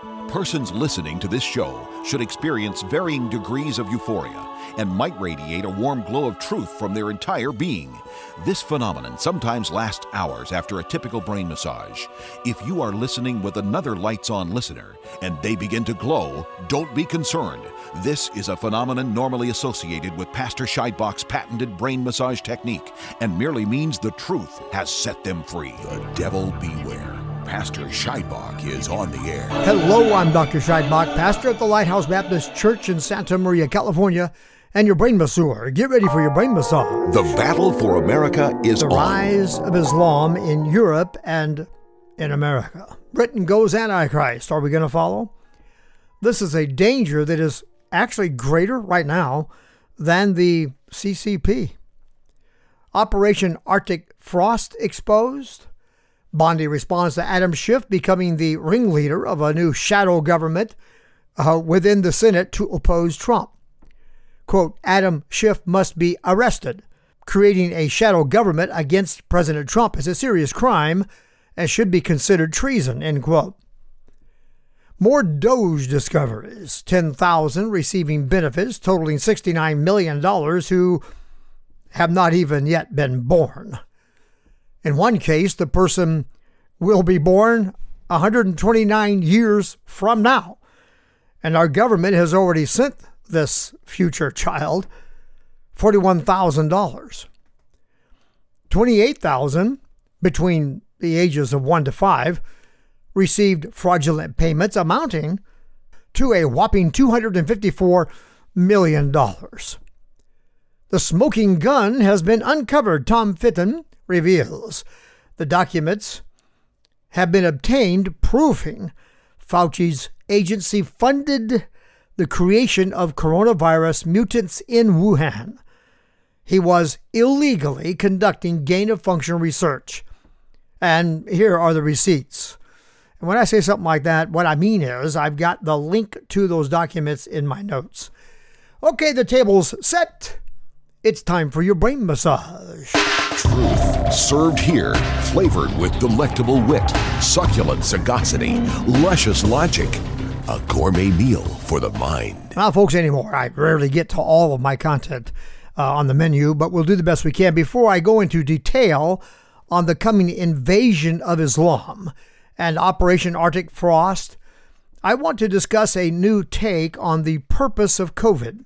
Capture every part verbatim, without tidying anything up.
Persons listening to this show should experience varying degrees of euphoria and might radiate a warm glow of truth from their entire being. This phenomenon sometimes lasts hours after a typical brain massage. If you are listening with another lights-on listener and they begin to glow, don't be concerned. This is a phenomenon normally associated with Pastor Scheidbach's patented brain massage technique and merely means the truth has set them free. The devil beware. Pastor Scheidbach is on the air. Hello, I'm Doctor Scheidbach, pastor at the Lighthouse Baptist Church in Santa Maria, California, and your brain masseur. Get ready for your brain massage. The battle for America is the on. The rise of Islam in Europe and in America. Britain goes Antichrist. Are we going to follow? This is a danger that is actually greater right now than the C C P. Operation Arctic Frost exposed. Bondi responds to Adam Schiff becoming the ringleader of a new shadow government uh, within the Senate to oppose Trump. Quote, Adam Schiff must be arrested. Creating a shadow government against President Trump is a serious crime and should be considered treason, end quote. More Doge discoveries. ten thousand receiving benefits totaling sixty-nine million dollars who have not even yet been born. In one case, the person will be born one hundred twenty-nine years from now, and our government has already sent this future child forty-one thousand dollars. twenty-eight thousand between the ages of one to five received fraudulent payments amounting to a whopping two hundred fifty-four million dollars. The smoking gun has been uncovered, Tom Fitton reveals. The documents have been obtained proving Fauci's agency funded the creation of coronavirus mutants in Wuhan. He was illegally conducting gain-of-function research. And here are the receipts. And when I say something like that, what I mean is I've got the link to those documents in my notes. Okay, the table's set. It's time for your brain massage. Truth served here, flavored with delectable wit, succulent sagacity, luscious logic. A gourmet meal for the mind. Well, folks, anymore. I rarely get to all of my content uh, on the menu, but we'll do the best we can. Before I go into detail on the coming invasion of Islam and Operation Arctic Frost, I want to discuss a new take on the purpose of COVID.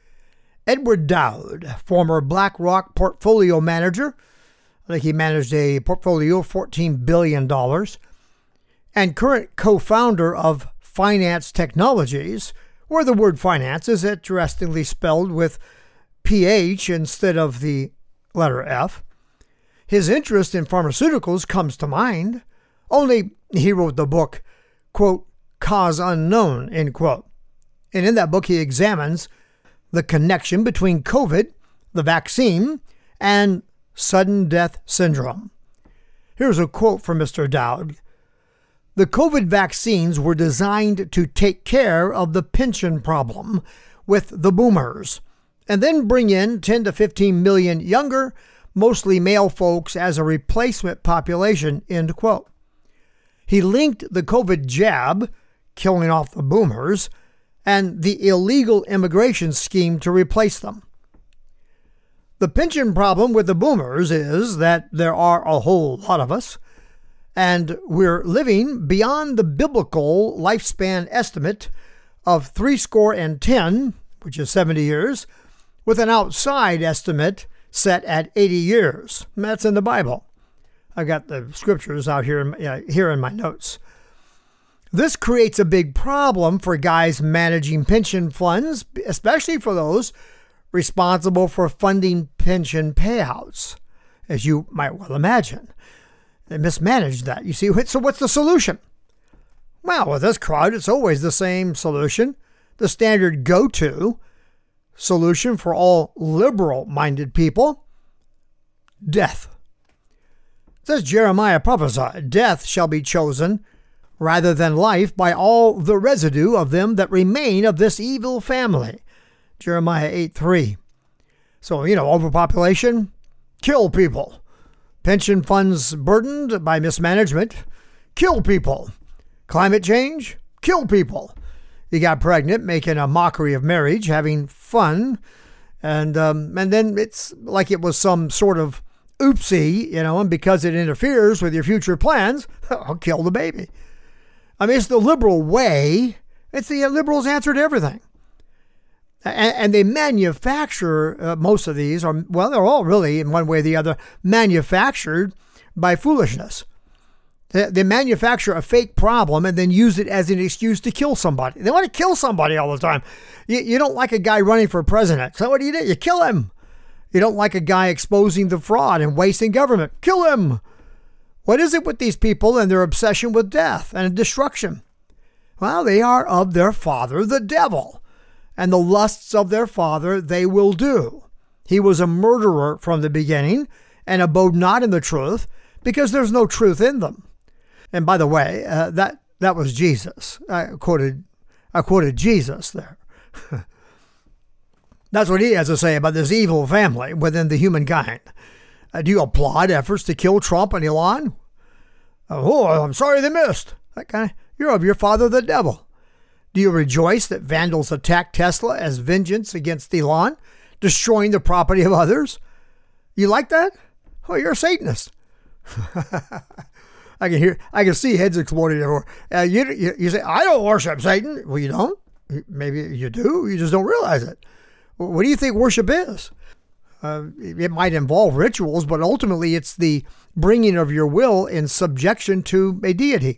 Edward Dowd, former BlackRock portfolio manager, I think he managed a portfolio of fourteen billion dollars, and current co-founder of Finance Technologies, where the word finance is interestingly spelled with P H instead of the letter F. His interest in pharmaceuticals comes to mind, only he wrote the book, quote, Cause Unknown, end quote. And in that book, he examines the connection between COVID, the vaccine, and sudden death syndrome. Here's a quote from Mister Dowd. The COVID vaccines were designed to take care of the pension problem with the boomers, and then bring in ten to fifteen million younger, mostly male folks as a replacement population, end quote. He linked the COVID jab, killing off the boomers, and the illegal immigration scheme to replace them. The pension problem with the boomers is that there are a whole lot of us, and we're living beyond the biblical lifespan estimate of three score and ten, which is seventy years, with an outside estimate set at eighty years. That's in the Bible. I got the scriptures out here in, uh, here in my notes. This creates a big problem for guys managing pension funds, especially for those responsible for funding pension payouts, as you might well imagine. They mismanaged that. You see, so what's the solution? Well, with this crowd, it's always the same solution. The standard go-to solution for all liberal-minded people: death. It says Jeremiah prophesied, death shall be chosen rather than life by all the residue of them that remain of this evil family. Jeremiah eight three. So, you know, overpopulation, kill people. Pension funds burdened by mismanagement, kill people. Climate change, kill people. He got pregnant, making a mockery of marriage, having fun. And um, and then it's like it was some sort of oopsie, you know, and because it interferes with your future plans, I'll kill the baby. I mean, it's the liberal way. It's the liberals' answer to everything. And, and they manufacture, uh, most of these are, well, they're all really, in one way or the other, manufactured by foolishness. They, they manufacture a fake problem and then use it as an excuse to kill somebody. They want to kill somebody all the time. You, you don't like a guy running for president. So what do you do? You kill him. You don't like a guy exposing the fraud and wasting government. Kill him. What is it with these people and their obsession with death and destruction? Well, they are of their father, the devil, and the lusts of their father they will do. He was a murderer from the beginning and abode not in the truth, because there's no truth in them. And by the way, uh, that that was Jesus. I quoted, I quoted Jesus there. That's what he has to say about this evil family within the humankind. Uh, do you applaud efforts to kill Trump and Elon? Oh, I'm sorry they missed. That kind of, you're of your father, the devil. Do you rejoice that vandals attack Tesla as vengeance against Elon, destroying the property of others? You like that? Oh, you're a Satanist. I can hear, I can see heads exploding everywhere. Uh, you, you, you say, I don't worship Satan. Well, you don't. Maybe you do. You just don't realize it. What do you think worship is? Uh, it might involve rituals, but ultimately it's the bringing of your will in subjection to a deity.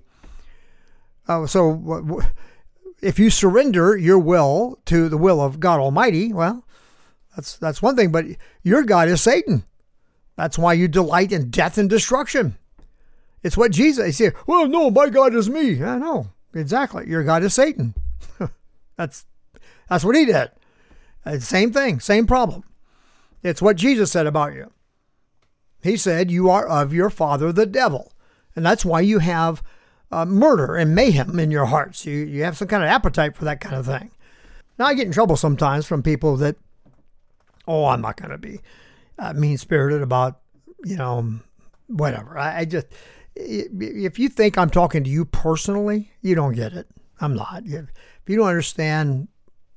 Uh, so if you surrender your will to the will of God Almighty, well, that's that's one thing, but your God is Satan. That's why you delight in death and destruction. It's what Jesus, he said, well, no, my God is me. I know, exactly. Your God is Satan. that's that's what he did. Uh, same thing, same problem. It's what Jesus said about you. He said, you are of your father, the devil. And that's why you have uh, murder and mayhem in your hearts. You, you have some kind of appetite for that kind of thing. Now, I get in trouble sometimes from people that, oh, I'm not going to be uh, mean-spirited about, you know, whatever. I, I just, if you think I'm talking to you personally, you don't get it. I'm not. If you don't understand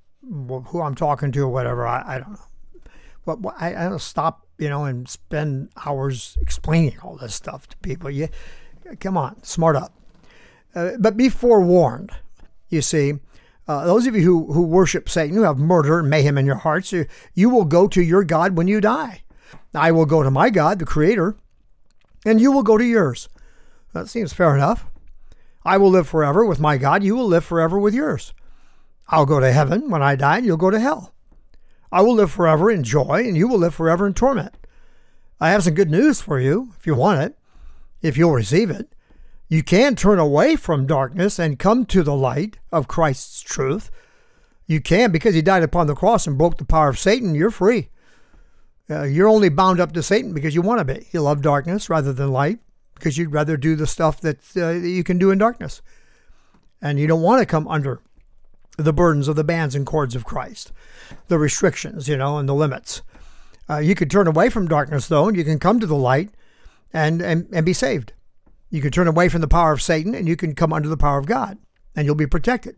who I'm talking to or whatever, I, I don't know. But I, I don't stop, you know, and spend hours explaining all this stuff to people. You, come on, smart up. Uh, but be forewarned. You see, uh, those of you who, who worship Satan, who have murder and mayhem in your hearts, you, you will go to your God when you die. I will go to my God, the Creator, and you will go to yours. That seems fair enough. I will live forever with my God. You will live forever with yours. I'll go to heaven when I die, and you'll go to hell. I will live forever in joy, and you will live forever in torment. I have some good news for you, if you want it, if you'll receive it. You can turn away from darkness and come to the light of Christ's truth. You can, because he died upon the cross and broke the power of Satan. You're free. Uh, you're only bound up to Satan because you want to be. You love darkness rather than light because you'd rather do the stuff that, uh, that you can do in darkness. And you don't want to come under the burdens of the bands and cords of Christ, the restrictions, you know, and the limits. Uh, you could turn away from darkness, though, and you can come to the light and, and, and be saved. You can turn away from the power of Satan, and you can come under the power of God, and you'll be protected.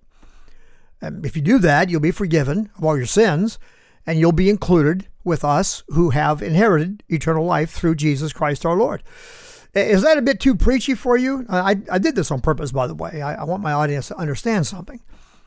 And if you do that, you'll be forgiven of all your sins, and you'll be included with us who have inherited eternal life through Jesus Christ our Lord. Is that a bit too preachy for you? I, I did this on purpose, by the way. I, I want my audience to understand something.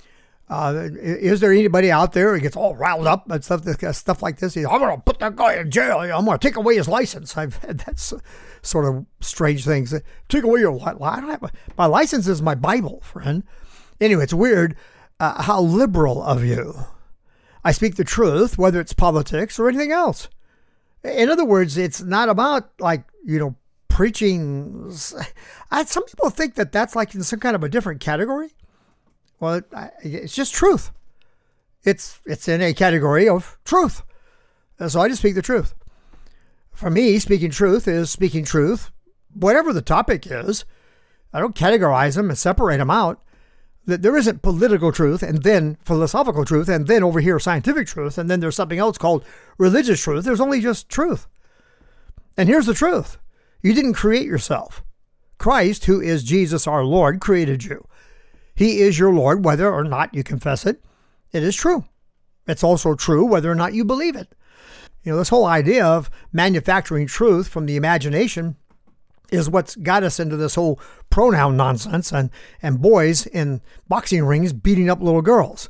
Uh, is there anybody out there who gets all riled up and stuff, stuff like this? I'm going to put that guy in jail. I'm going to take away his license. I've had that sort of strange things. Take away your license. I don't have a, my license is my Bible, friend. Anyway, it's weird uh, how liberal of you. I speak the truth, whether it's politics or anything else. In other words, it's not about like, you know, preaching. I, some people think that that's like in some kind of a different category. Well, it, it's just truth. It's it's in a category of truth. So I just speak the truth. For me, speaking truth is speaking truth, whatever the topic is. I don't categorize them and separate them out. There isn't political truth and then philosophical truth and then over here scientific truth and then there's something else called religious truth. There's only just truth. And here's the truth. You didn't create yourself. Christ, who is Jesus our Lord, created you. He is your Lord, whether or not you confess it. It is true. It's also true whether or not you believe it. You know, this whole idea of manufacturing truth from the imagination is what's got us into this whole pronoun nonsense and, and boys in boxing rings beating up little girls.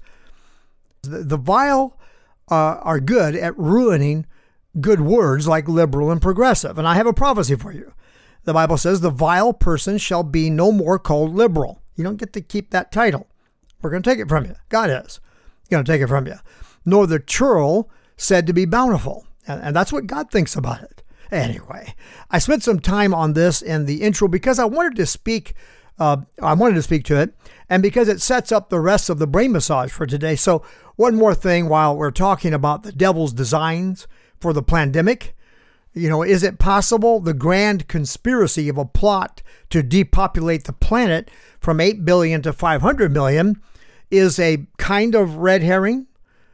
The, the vile uh, are good at ruining good words like liberal and progressive. And I have a prophecy for you. The Bible says the vile person shall be no more called liberal. You don't get to keep that title. We're going to take it from you. God is going to take it from you. Nor the churl said to be bountiful. And, and that's what God thinks about it. Anyway, I spent some time on this in the intro because I wanted to speak, uh, I wanted to speak to it, and because it sets up the rest of the brain massage for today. So one more thing while we're talking about the devil's designs for the pandemic. You know, is it possible the grand conspiracy of a plot to depopulate the planet from eight billion to five hundred million is a kind of red herring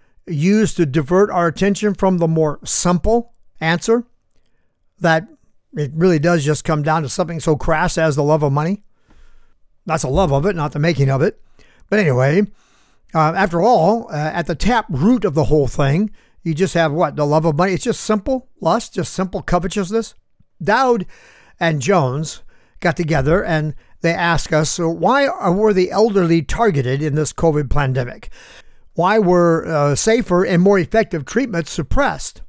used to divert our attention from the more simple answer that it really does just come down to something so crass as the love of money? That's the love of it, not the making of it. But anyway, uh, after all, uh, at the tap root of the whole thing, you just have what? The love of money. It's just simple lust, just simple covetousness. Dowd and Jones got together and they asked us, so why were the elderly targeted in this COVID pandemic? Why were uh, safer and more effective treatments suppressed?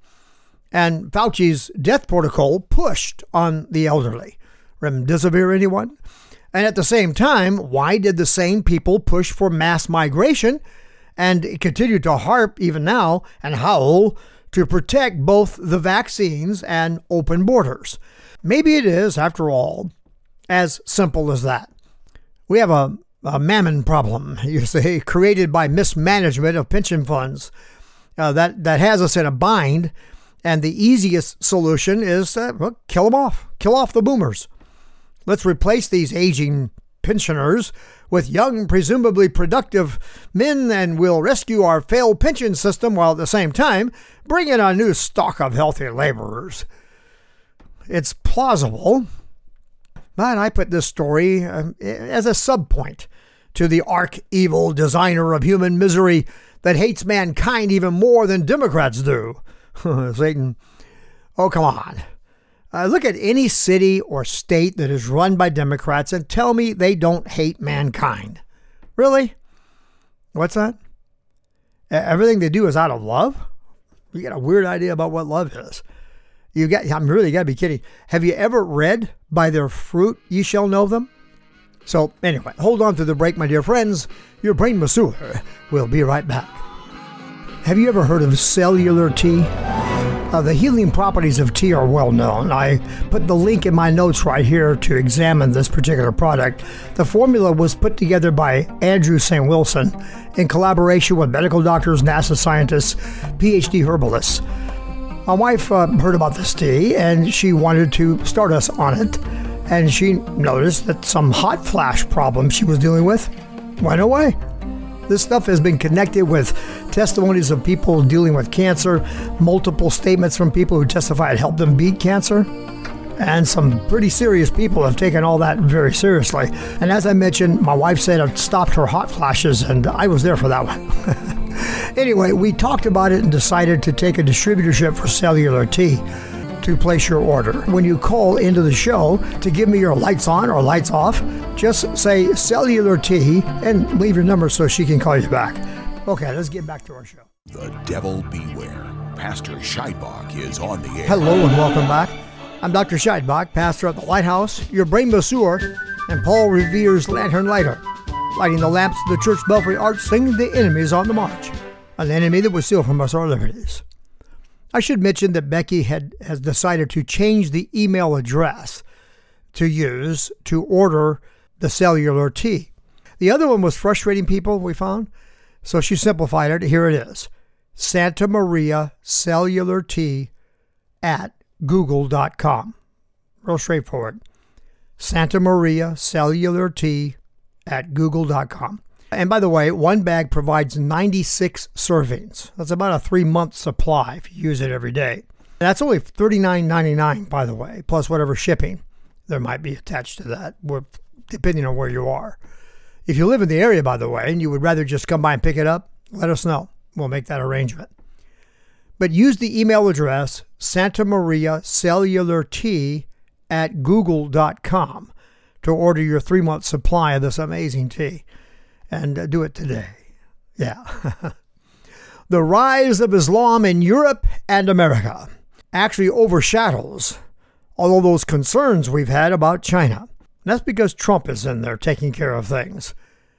And Fauci's death protocol pushed on the elderly. Remdesivir, anyone? And at the same time, why did the same people push for mass migration and continue to harp even now and howl to protect both the vaccines and open borders? Maybe it is, after all, as simple as that. We have a, a mammon problem, you say, created by mismanagement of pension funds uh, that, that has us in a bind. And the easiest solution is uh, well, kill them off, kill off the boomers. Let's replace these aging pensioners with young, presumably productive men, and we'll rescue our failed pension system while at the same time bring in a new stock of healthy laborers. It's plausible, but I put this story uh, as a subpoint to the arch-evil designer of human misery that hates mankind even more than Democrats do. Satan. Oh, come on. Uh, look at any city or state that is run by Democrats and tell me they don't hate mankind. Really? What's that? Everything they do is out of love? You got a weird idea about what love is. You got, I'm really got to be kidding. Have you ever read, by their fruit ye shall know them? So anyway, hold on to the break, my dear friends. Your brain masseur will be right back. Have you ever heard of cellular tea? Uh, the healing properties of tea are well known. I put the link in my notes right here to examine this particular product. The formula was put together by Andrew Saint Wilson in collaboration with medical doctors, NASA scientists, P H D herbalists. My wife uh, heard about this tea and she wanted to start us on it. And she noticed that some hot flash problem she was dealing with went away. This stuff has been connected with testimonies of people dealing with cancer, multiple statements from people who testified helped them beat cancer, and some pretty serious people have taken all that very seriously. And as I mentioned, my wife said it stopped her hot flashes, and I was there for that one. Anyway, we talked about it and decided to take a distributorship for cellular tea to place your order. When you call into the show to give me your lights on or lights off, just say cellular tea and leave your number so she can call you back. Okay, let's get back to our show. The devil beware. Pastor Scheidbach is on the air. Hello and welcome back. I'm Doctor Scheidbach, pastor at the Lighthouse, your brain masseur, and Paul Revere's lantern lighter, lighting the lamps of the church belfry arch, singing the enemies on the march, an enemy that would steal from us our liberties. I should mention that Becky had has decided to change the email address to use to order the cellular tea. The other one was frustrating people, we found, so she simplified it. Here it is. Santa Maria Cellular Tea at google dot com. Real straightforward. Santa Maria Cellular Tea at google dot com. And by the way, one bag provides ninety-six servings. That's about a three-month supply if you use it every day. That's only thirty-nine ninety-nine, by the way, plus whatever shipping there might be attached to that, depending on where you are. If you live in the area, by the way, and you would rather just come by and pick it up, let us know. We'll make that arrangement. But use the email address Santa Maria Cellular Tea at google dot com to order your three-month supply of this amazing tea. And uh, do it today. Yeah. The rise of Islam in Europe and America actually overshadows all of those concerns we've had about China. And that's because Trump is in there taking care of things.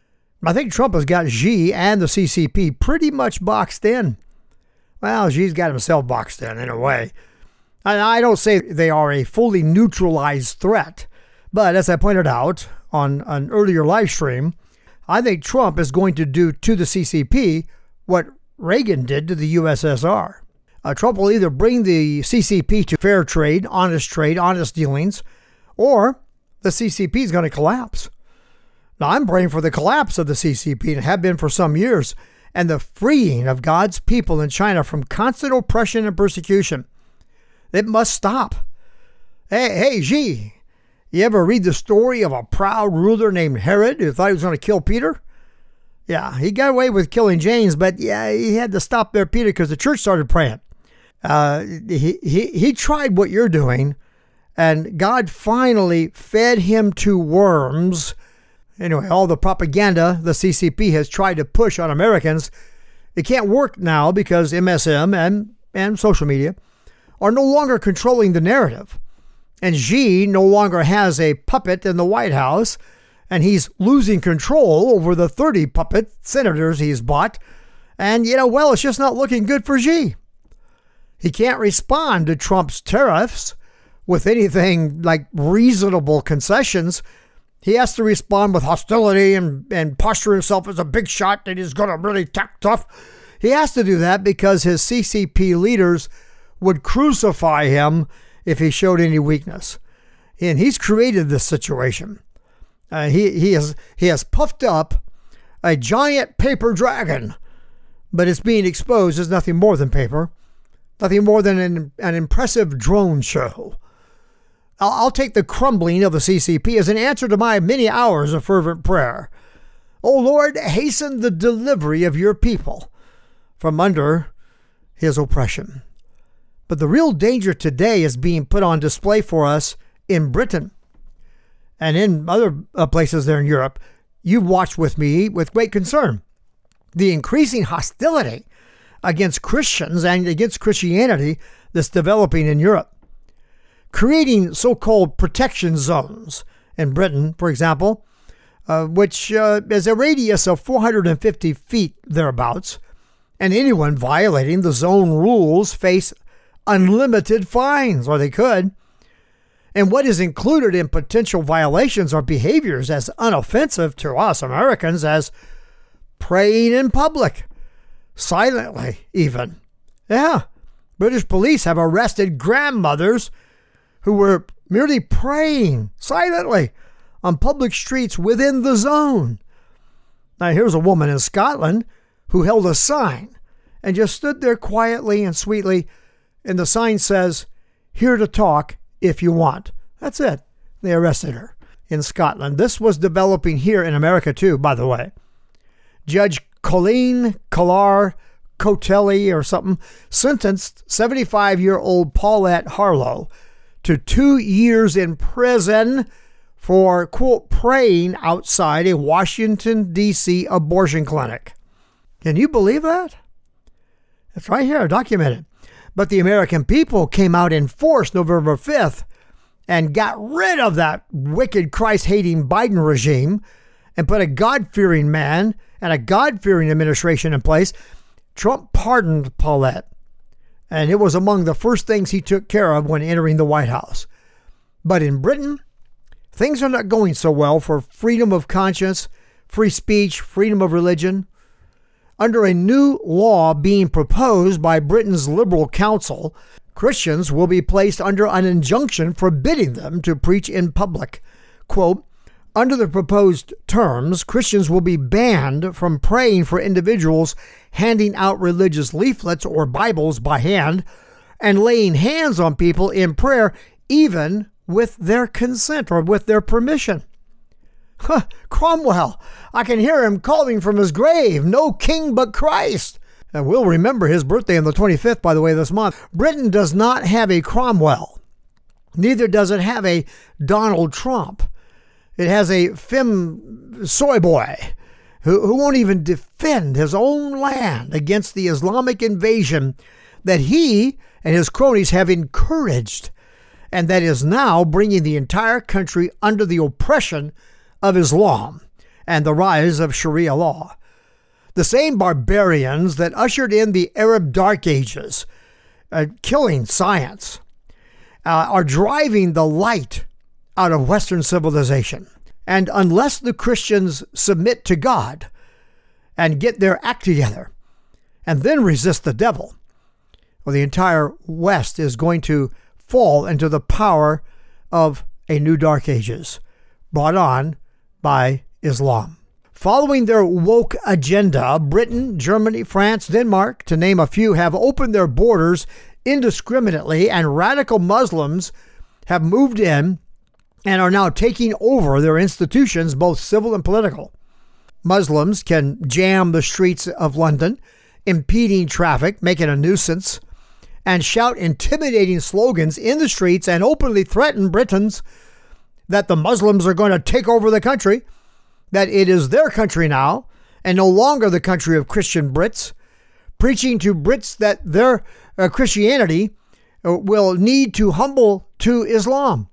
I think Trump has got Xi and the C C P pretty much boxed in. Well, Xi's got himself boxed in, in a way. And I don't say they are a fully neutralized threat. But as I pointed out on an earlier live stream, I think Trump is going to do to the C C P what Reagan did to the U S S R. Uh, Trump will either bring the C C P to fair trade, honest trade, honest dealings, or the C C P is going to collapse. Now, I'm praying for the collapse of the C C P and have been for some years, and the freeing of God's people in China from constant oppression and persecution. It must stop. Hey, hey, Xi, you ever read the story of a proud ruler named Herod who thought he was going to kill Peter? Yeah, he got away with killing James, but yeah, he had to stop there, Peter, because the church started praying. Uh, he, he, he tried what you're doing, and God finally fed him to worms. Anyway, all the propaganda the C C P has tried to push on Americans, it can't work now because M S M and, and social media are no longer controlling the narrative. And Xi no longer has a puppet in the White House, and he's losing control over the thirty puppet senators he's bought. And, you know, well, it's just not looking good for Xi. He can't respond to Trump's tariffs with anything like reasonable concessions. He has to respond with hostility and, and posture himself as a big shot that he's going to really tack tough. He has to do that because his C C P leaders would crucify him if he showed any weakness. And he's created this situation. Uh, he, he, has, he has puffed up a giant paper dragon, but it's being exposed as nothing more than paper, nothing more than an, an impressive drone show. I'll, I'll take the crumbling of the C C P as an answer to my many hours of fervent prayer. O Lord, hasten the delivery of your people from under his oppression. But the real danger today is being put on display for us in Britain and in other uh, places there in Europe. You've watched with me with great concern the increasing hostility against Christians and against Christianity that's developing in Europe, creating so-called protection zones in Britain, for example, uh, which uh, is a radius of four hundred fifty feet thereabouts, and anyone violating the zone rules face unlimited fines, or they could. And what is included in potential violations are behaviors as unoffensive to us Americans as praying in public, silently even. Yeah, British police have arrested grandmothers who were merely praying silently on public streets within the zone. Now, here's a woman in Scotland who held a sign and just stood there quietly and sweetly, and the sign says, "Here to talk if you want." That's it. They arrested her in Scotland. This was developing here in America too, by the way. Judge Colleen Collar Cotelli or something sentenced seventy-five-year-old Paulette Harlow to two years in prison for, quote, praying outside a Washington, D C abortion clinic. Can you believe that? It's right here, documented. But the American people came out in force November fifth and got rid of that wicked Christ-hating Biden regime and put a God-fearing man and a God-fearing administration in place. Trump pardoned Paulette, and it was among the first things he took care of when entering the White House. But in Britain, things are not going so well for freedom of conscience, free speech, freedom of religion. Under a new law being proposed by Britain's Liberal Council, Christians will be placed under an injunction forbidding them to preach in public. Quote, under the proposed terms, Christians will be banned from praying for individuals handing out religious leaflets or Bibles by hand and laying hands on people in prayer, even with their consent or with their permission. Huh, Cromwell. I can hear him calling from his grave, no king but Christ. And we'll remember his birthday on the twenty-fifth, by the way, this month. Britain does not have a Cromwell. Neither does it have a Donald Trump. It has a Fim soy boy who, who won't even defend his own land against the Islamic invasion that he and his cronies have encouraged, and that is now bringing the entire country under the oppression of Islam and the rise of Sharia law. The same barbarians that ushered in the Arab Dark Ages, uh, killing science, uh, are driving the light out of Western civilization. And unless the Christians submit to God and get their act together and then resist the devil, well, the entire West is going to fall into the power of a new Dark Ages brought on by Islam. Following their woke agenda, Britain, Germany, France, Denmark, to name a few, have opened their borders indiscriminately, and radical Muslims have moved in and are now taking over their institutions, both civil and political. Muslims can jam the streets of London, impeding traffic, making a nuisance, and shout intimidating slogans in the streets and openly threaten Britons that the Muslims are going to take over the country, that it is their country now and no longer the country of Christian Brits, preaching to Brits that their uh, Christianity uh, will need to humble to Islam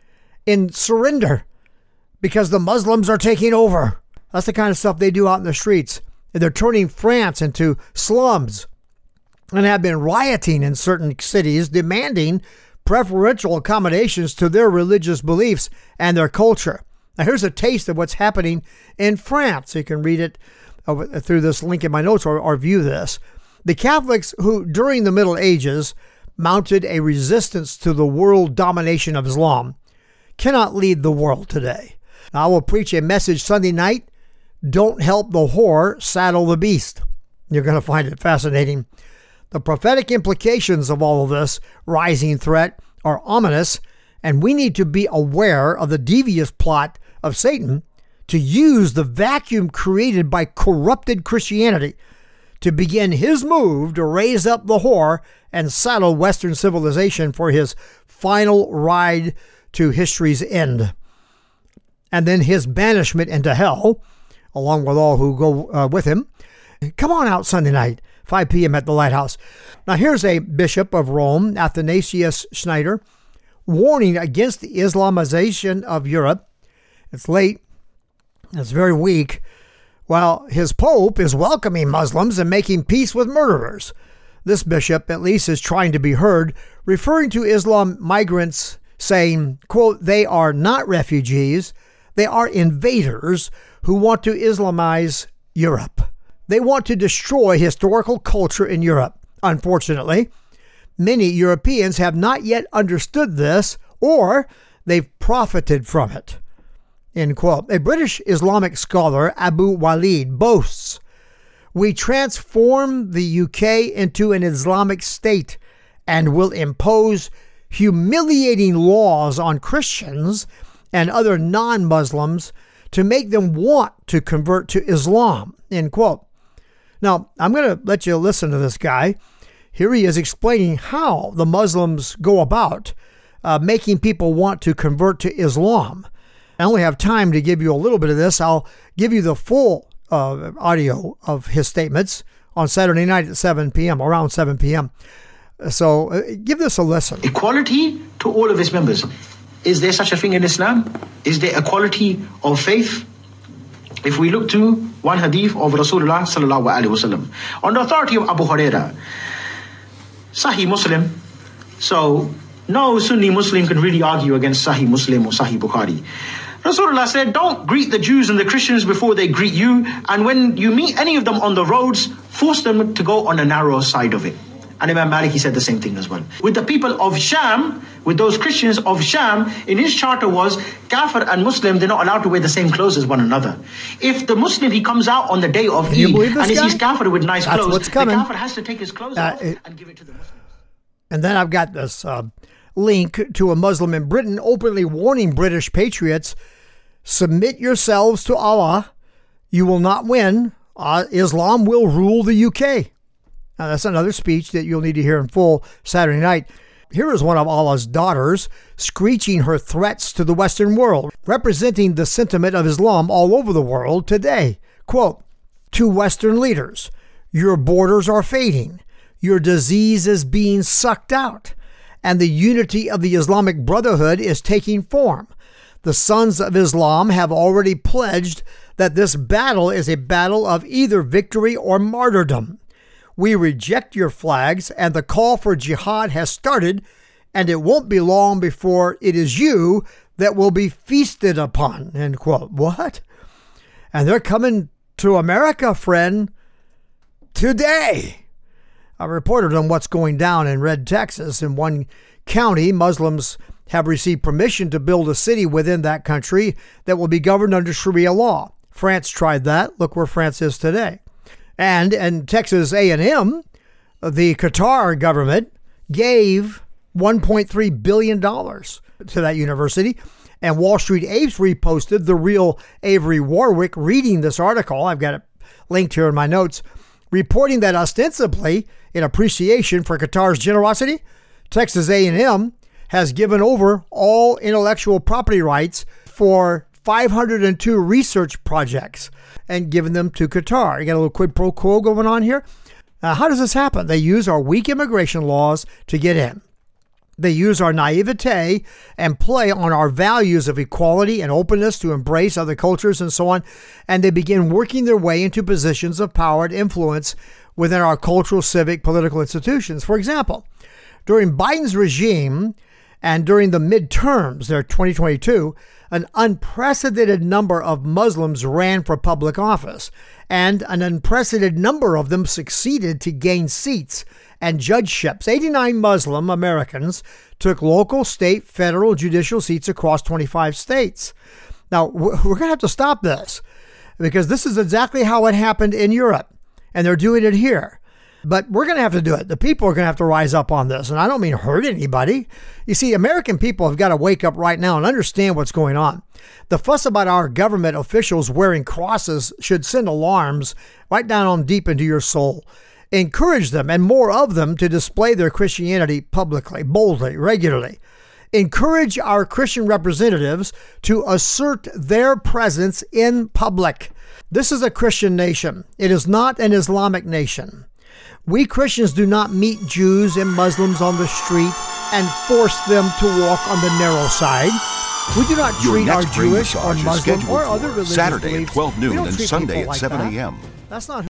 in surrender because the Muslims are taking over. That's the kind of stuff they do out in the streets. They're turning France into slums and have been rioting in certain cities, demanding preferential accommodations to their religious beliefs and their culture. Now, here's a taste of what's happening in France. You can read it through this link in my notes or, or view this. The Catholics who, during the Middle Ages, mounted a resistance to the world domination of Islam cannot lead the world today. Now, I will preach a message Sunday night, Don't Help the Whore, Saddle the Beast. You're going to find it fascinating. The prophetic implications of all of this rising threat are ominous, and we need to be aware of the devious plot of Satan to use the vacuum created by corrupted Christianity to begin his move to raise up the whore and saddle Western civilization for his final ride to history's end. And then his banishment into hell, along with all who go uh, with him. Come on out Sunday night, five p.m. at the Lighthouse. Now here's a bishop of Rome, Athanasius Schneider, warning against the Islamization of Europe. It's late. It's very weak. While his pope is welcoming Muslims and making peace with murderers. This bishop, at least, is trying to be heard, referring to Islam migrants, saying, quote, they are not refugees. They are invaders who want to Islamize Europe. They want to destroy historical culture in Europe. Unfortunately, many Europeans have not yet understood this, or they've profited from it. End quote. A British Islamic scholar, Abu Walid, boasts, we transform the U K into an Islamic state and will impose humiliating laws on Christians and other non-Muslims to make them want to convert to Islam. End quote. Now, I'm going to let you listen to this guy. Here he is explaining how the Muslims go about uh, making people want to convert to Islam. I only have time to give you a little bit of this. I'll give you the full uh, audio of his statements on Saturday night at seven p.m., around seven p.m. So uh, give this a listen. Equality to all of its members. Is there such a thing in Islam? Is there equality of faith? If we look to one hadith of Rasulullah sallallahu alaihi wasallam, on the authority of Abu Huraira, Sahih Muslim, so no Sunni Muslim can really argue against Sahih Muslim or Sahih Bukhari. Rasulullah said, don't greet the Jews and the Christians before they greet you, and when you meet any of them on the roads, force them to go on the narrow side of it. And Imam Malik, he said the same thing as well. With the people of Sham, with those Christians of Sham, in his charter was, Kafir and Muslim, they're not allowed to wear the same clothes as one another. If the Muslim, he comes out on the day of Eid, and he sees Kafir with nice That's clothes, what's the coming. Kafir has to take his clothes Uh, off it- and give it to the Muslims. And then I've got this uh, link to a Muslim in Britain openly warning British patriots Submit yourselves to Allah. You will not win. Uh, Islam will rule the U K. Now, that's another speech that you'll need to hear in full Saturday night. Here is one of Allah's daughters screeching her threats to the Western world, representing the sentiment of Islam all over the world today. Quote, to Western leaders, your borders are fading. Your disease is being sucked out. And the unity of the Islamic Brotherhood is taking form. The sons of Islam have already pledged that this battle is a battle of either victory or martyrdom. We reject your flags, and the call for jihad has started, and it won't be long before it is you that will be feasted upon. End quote. What? And they're coming to America, friend, today. I reported on what's going down in Red, Texas. In one county, Muslims have received permission to build a city within that country that will be governed under Sharia law. France tried that. Look where France is today. And in Texas A and M, the Qatar government gave one point three billion dollars to that university. And Wall Street Apes reposted the real Avery Warwick reading this article. I've got it linked here in my notes, reporting that ostensibly in appreciation for Qatar's generosity, Texas A and M has given over all intellectual property rights for five hundred two research projects and given them to Qatar. You got a little quid pro quo going on here. Now, how does this happen? They use our weak immigration laws to get in. They use our naivete and play on our values of equality and openness to embrace other cultures and so on. And they begin working their way into positions of power and influence within our cultural, civic, political institutions. For example, during Biden's regime and during the midterms, there twenty twenty-two, an unprecedented number of Muslims ran for public office, and an unprecedented number of them succeeded to gain seats and judgeships. eighty-nine Muslim Americans took local, state, federal, judicial seats across twenty-five states. Now, we're going to have to stop this because this is exactly how it happened in Europe, and they're doing it here. But we're going to have to do it. The people are going to have to rise up on this. And I don't mean hurt anybody. You see, American people have got to wake up right now and understand what's going on. The fuss about our government officials wearing crosses should send alarms right down on deep into your soul. Encourage them and more of them to display their Christianity publicly, boldly, regularly. Encourage our Christian representatives to assert their presence in public. This is a Christian nation. It is not an Islamic nation. We Christians do not meet Jews and Muslims on the street and force them to walk on the narrow side. We do not treat our Jewish or Muslim or other religious Saturday beliefs. at twelve noon and Sunday at seven a.m. That's not